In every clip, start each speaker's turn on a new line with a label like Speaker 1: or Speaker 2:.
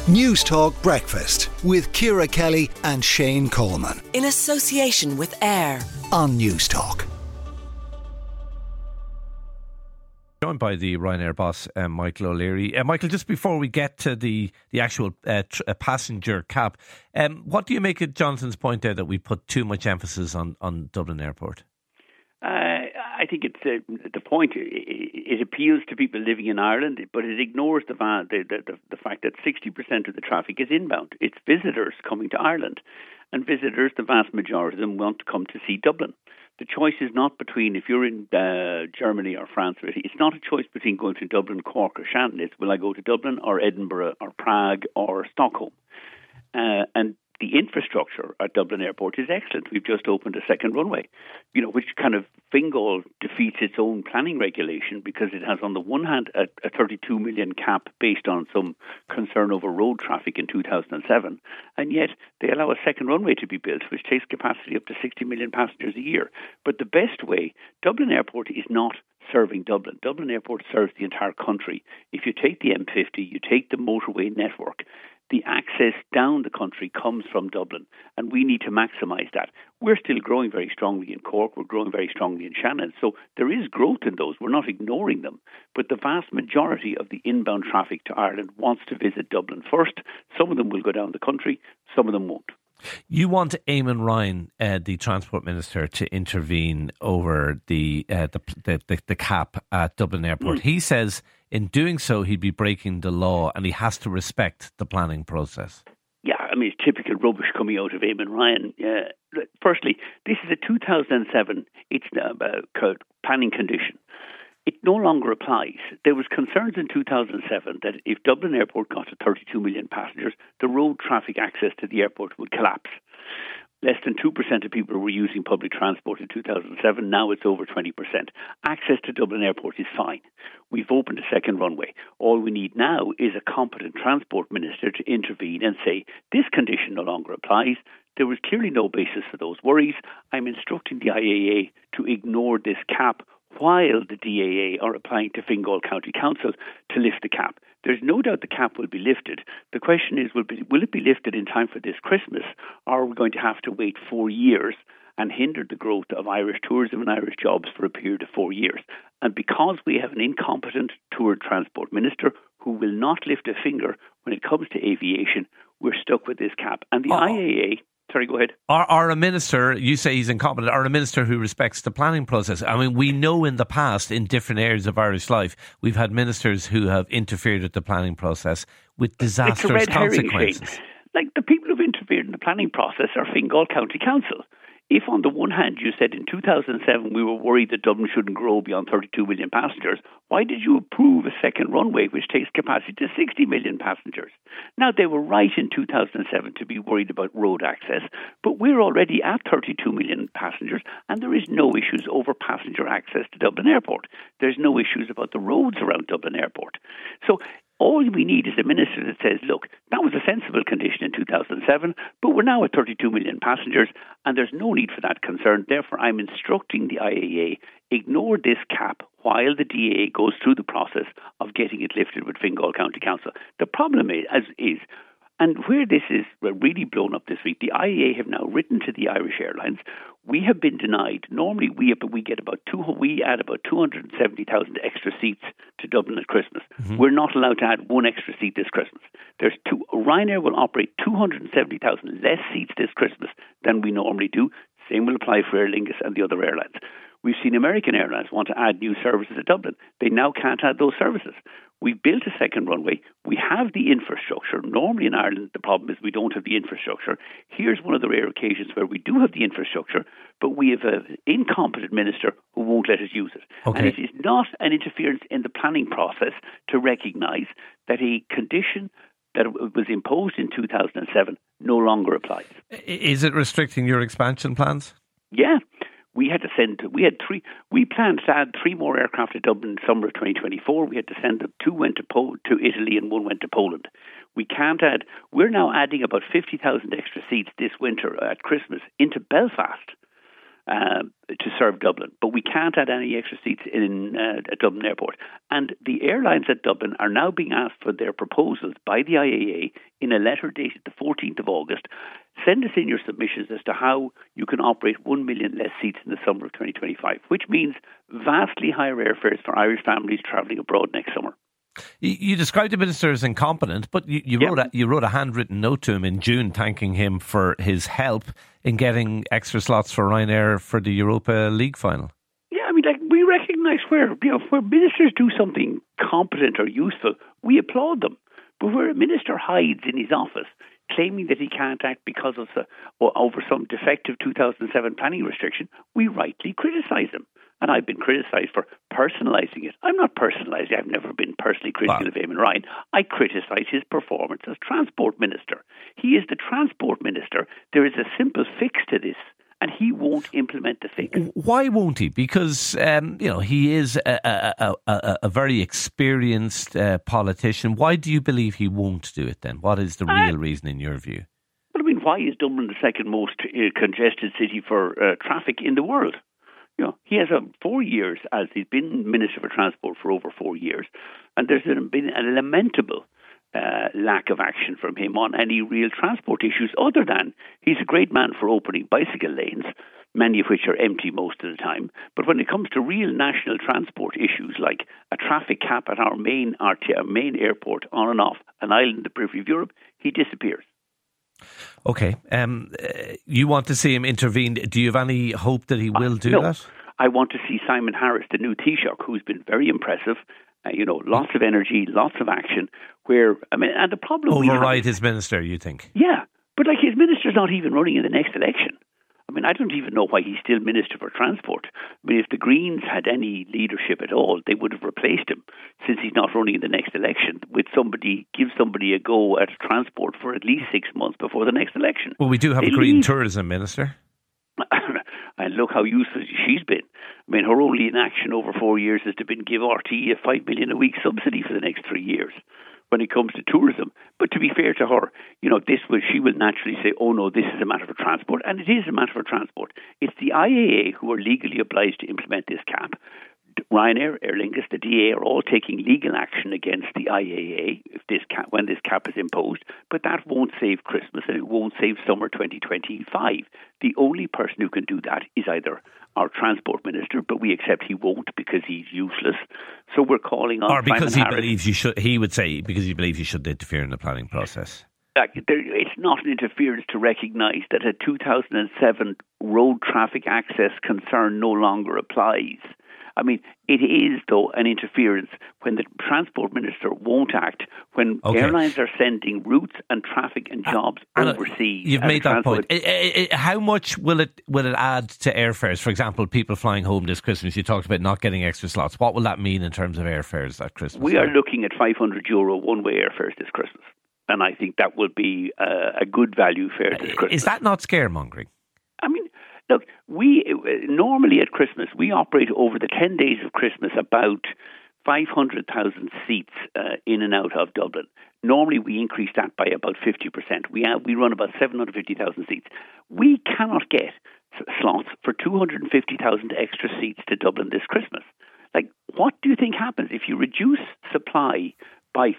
Speaker 1: News Talk Breakfast with Ciara Kelly and Shane Coleman.
Speaker 2: In association with AIR
Speaker 1: on News Talk.
Speaker 3: Joined by the Ryanair boss, Michael O'Leary. Michael, just before we get to the actual passenger cap, what do you make of Jonathan's point there that we put too much emphasis on Dublin Airport?
Speaker 4: I think it's the point. It appeals to people living in Ireland, but it ignores the fact that 60% of the traffic is inbound. It's visitors coming to Ireland, and visitors, the vast majority of them, want to come to see Dublin. The choice is not between, if you're in Germany or France, it's not a choice between going to Dublin, Cork or Shannon. It's will I go to Dublin or Edinburgh or Prague or Stockholm? And the infrastructure at Dublin Airport is excellent. We've just opened a second runway, which kind of Fingal defeats its own planning regulation because it has, on the one hand, a 32 million cap based on some concern over road traffic in 2007, and yet they allow a second runway to be built, which takes capacity up to 60 million passengers a year. But the best way, Dublin Airport is not serving Dublin. Dublin Airport serves the entire country. If you take the M50, you take the motorway network, the access down the country comes from Dublin, and we need to maximise that. We're still growing very strongly in Cork, we're growing very strongly in Shannon, so there is growth in those, we're not ignoring them, but the vast majority of the inbound traffic to Ireland wants to visit Dublin first. Some of them will go down the country, some of them won't.
Speaker 3: You want Eamon Ryan, the Transport Minister, to intervene over the cap at Dublin Airport. He says in doing so he'd be breaking the law and he has to respect the planning process. Yeah,
Speaker 4: I mean, it's typical rubbish coming out of Eamon Ryan. Firstly, this is a 2007, it's a planning condition. It no longer applies. There was concerns in 2007 that if Dublin Airport got to 32 million passengers, the road traffic access to the airport would collapse. Less than 2% of people were using public transport in 2007. Now it's over 20%. Access to Dublin Airport is fine. We've opened a second runway. All we need now is a competent transport minister to intervene and say, this condition no longer applies. There was clearly no basis for those worries. I'm instructing the IAA to ignore this cap while the DAA are applying to Fingal County Council to lift the cap. There's no doubt the cap will be lifted. The question is, will it be lifted in time for this Christmas, or are we going to have to wait 4 years and hinder the growth of Irish tourism and Irish jobs for a period of 4 years? And because we have an incompetent tour transport minister who will not lift a finger when it comes to aviation, we're stuck with this cap. And the IAA... Sorry, go ahead.
Speaker 3: Are a minister, you say he's incompetent, are a minister who respects the planning process? I mean, we know in the past, in different areas of Irish life, we've had ministers who have interfered with the planning process with disastrous consequences.
Speaker 4: Like the people who've interfered in the planning process are Fingal County Council. If on the one hand you said in 2007 we were worried that Dublin shouldn't grow beyond 32 million passengers, why did you approve a second runway which takes capacity to 60 million passengers? Now, they were right in 2007 to be worried about road access, but we're already at 32 million passengers and there is no issues over passenger access to Dublin Airport. There's no issues about the roads around Dublin Airport. So all we need is a minister that says, look, that was a sensible condition in 2007, but we're now at 32 million passengers and there's no need for that concern. Therefore, I'm instructing the IAA, ignore this cap while the DAA goes through the process of getting it lifted with Fingal County Council. The problem is, and where this is really blown up this week, the IAA have now written to the Irish Airlines. We have been denied. Normally, we add about 270,000 extra seats to Dublin at Christmas. Mm-hmm. We're not allowed to add one extra seat this Christmas. Ryanair will operate 270,000 less seats this Christmas than we normally do. Same will apply for Aer Lingus and the other airlines. We've seen American Airlines want to add new services at Dublin. They now can't add those services. We built a second runway. We have the infrastructure. Normally in Ireland, the problem is we don't have the infrastructure. Here's one of the rare occasions where we do have the infrastructure, but we have an incompetent minister who won't let us use it. Okay. And it is not an interference in the planning process to recognise that a condition that was imposed in 2007 no longer applies.
Speaker 3: Is it restricting your expansion plans?
Speaker 4: Yeah. We planned to add 3 more aircraft to Dublin in summer of 2024. We had to send them. 2 went to Italy and 1 went to Poland. We can't add. We're now adding about 50,000 extra seats this winter at Christmas into Belfast. to serve Dublin, but we can't add any extra seats in at Dublin Airport. And the airlines at Dublin are now being asked for their proposals by the IAA in a letter dated the 14th of August. Send us in your submissions as to how you can operate 1 million less seats in the summer of 2025, which means vastly higher airfares for Irish families travelling abroad next summer.
Speaker 3: You described the minister as incompetent, but you wrote a handwritten note to him in June thanking him for his help in getting extra slots for Ryanair for the Europa League final.
Speaker 4: Yeah, I mean, we recognise where ministers do something competent or useful, we applaud them. But where a minister hides in his office, claiming that he can't act because of over some defective 2007 planning restriction, we rightly criticise him. And I've been criticised for personalising it. I'm not personalising. I've never been personally critical of Eamon Ryan. I criticise his performance as Transport Minister. He is the Transport Minister. There is a simple fix to this, and he won't implement the fix.
Speaker 3: Why won't he? Because he is a very experienced politician. Why do you believe he won't do it then? What is the real reason in your view?
Speaker 4: Well, I mean, why is Dublin the second most congested city for traffic in the world? You know, he has 4 years as he's been Minister for Transport for over 4 years, and there's been a lamentable lack of action from him on any real transport issues other than he's a great man for opening bicycle lanes, many of which are empty most of the time. But when it comes to real national transport issues like a traffic cap at our main airport on and off an island in the periphery of Europe, he disappears.
Speaker 3: Okay. You want to see him intervene. Do you have any hope that he will do that?
Speaker 4: I want to see Simon Harris, the new Taoiseach, who's been very impressive. Lots of energy, lots of action. And the problem
Speaker 3: override his minister, you think?
Speaker 4: Yeah, but his minister's not even running in the next election. I mean, I don't even know why he's still Minister for Transport. I mean, if the Greens had any leadership at all, they would have replaced him, since he's not running in the next election, with give somebody a go at transport for at least 6 months before the next election.
Speaker 3: Well, we do have a Green Tourism Minister.
Speaker 4: And look how useful she's been. I mean, her only inaction over 4 years has to give RTE a $5 million a week subsidy for the next 3 years when it comes to tourism. But to be fair to her, she will naturally say, oh no, this is a matter for transport. And it is a matter for transport. It's the IAA who are legally obliged to implement this cap. Ryanair, Aer Lingus, the DA are all taking legal action against the IAA when this cap is imposed, but that won't save Christmas and it won't save summer 2025. The only person who can do that is either our Transport Minister, but we accept he won't because he's useless. So we're calling on
Speaker 3: or because
Speaker 4: Simon
Speaker 3: he believes you should. He would say because he believes you should interfere in the planning process.
Speaker 4: It's not an interference to recognise that a 2007 road traffic access concern no longer applies. I mean, it is, though, an interference when the Transport Minister won't act, when airlines are sending routes and traffic and jobs overseas.
Speaker 3: You've made that point. How much will it add to airfares? For example, people flying home this Christmas, you talked about not getting extra slots. What will that mean in terms of airfares at Christmas?
Speaker 4: We are looking at €500 one-way airfares this Christmas. And I think that will be a good value fare this Christmas.
Speaker 3: Is that not scaremongering?
Speaker 4: I mean, look, we normally at Christmas, we operate over the 10 days of Christmas about 500,000 seats in and out of Dublin. Normally we increase that by about 50%. We run about 750,000 seats. We cannot get slots for 250,000 extra seats to Dublin this Christmas. What do you think happens if you reduce supply by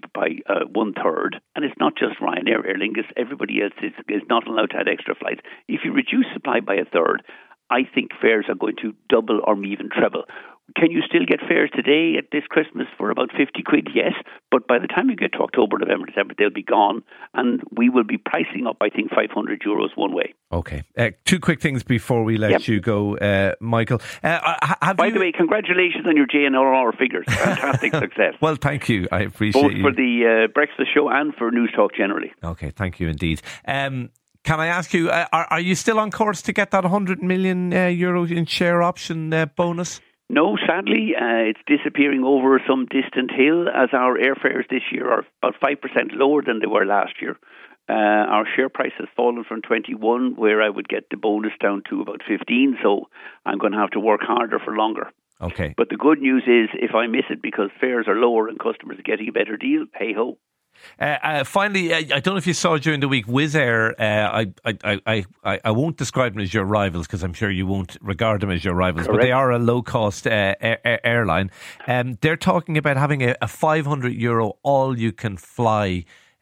Speaker 4: 1/3, and it's not just Ryanair, Aer Lingus, everybody else is not allowed to add extra flights. If you reduce supply by 1/3, I think fares are going to double or even treble. Can you still get fares today at this Christmas for about 50 quid? Yes, but by the time you get to October, November, December, they'll be gone, and we will be pricing up, I think, €500 one way.
Speaker 3: Okay. Two quick things before we let you go, Michael.
Speaker 4: By the way, congratulations on your JNRR figures. Fantastic success.
Speaker 3: Well, thank you. I appreciate
Speaker 4: both for the breakfast show and for News Talk generally.
Speaker 3: Okay, thank you indeed. Can I ask you, are you still on course to get that €100 million in share option bonus?
Speaker 4: No, sadly, it's disappearing over some distant hill as our airfares this year are about 5% lower than they were last year. Our share price has fallen from 21, where I would get the bonus, down to about 15, so I'm going to have to work harder for longer.
Speaker 3: Okay.
Speaker 4: But the good news is, if I miss it because fares are lower and customers are getting a better deal, hey-ho.
Speaker 3: Finally, I don't know if you saw during the week, Wizz Air. I won't describe them as your rivals because I'm sure you won't regard them as your rivals. Correct. But they are a low-cost airline. They're talking about having a €500 all-you-can-fly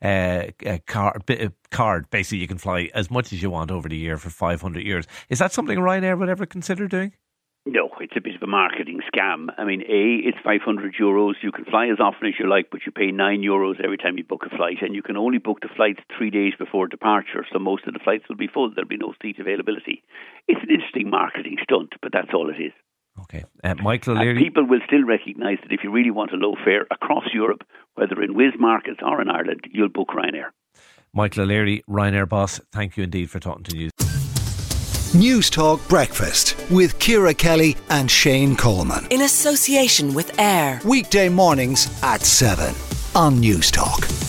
Speaker 3: card. Basically, you can fly as much as you want over the year for €500. Is that something Ryanair would ever consider doing?
Speaker 4: No, it's a bit of a marketing scam. I mean, it's €500. You can fly as often as you like, but you pay €9 every time you book a flight, and you can only book the flights 3 days before departure, so most of the flights will be full. There'll be no seat availability. It's an interesting marketing stunt, but that's all it is.
Speaker 3: Okay. Michael O'Leary.
Speaker 4: People will still recognise that if you really want a low fare across Europe, whether in Wizz markets or in Ireland, you'll book Ryanair.
Speaker 3: Michael O'Leary, Ryanair boss, thank you indeed for talking to News.
Speaker 1: News Talk Breakfast with Ciara Kelly and Shane Coleman.
Speaker 2: In association with AIR.
Speaker 1: Weekday mornings at 7 on News Talk.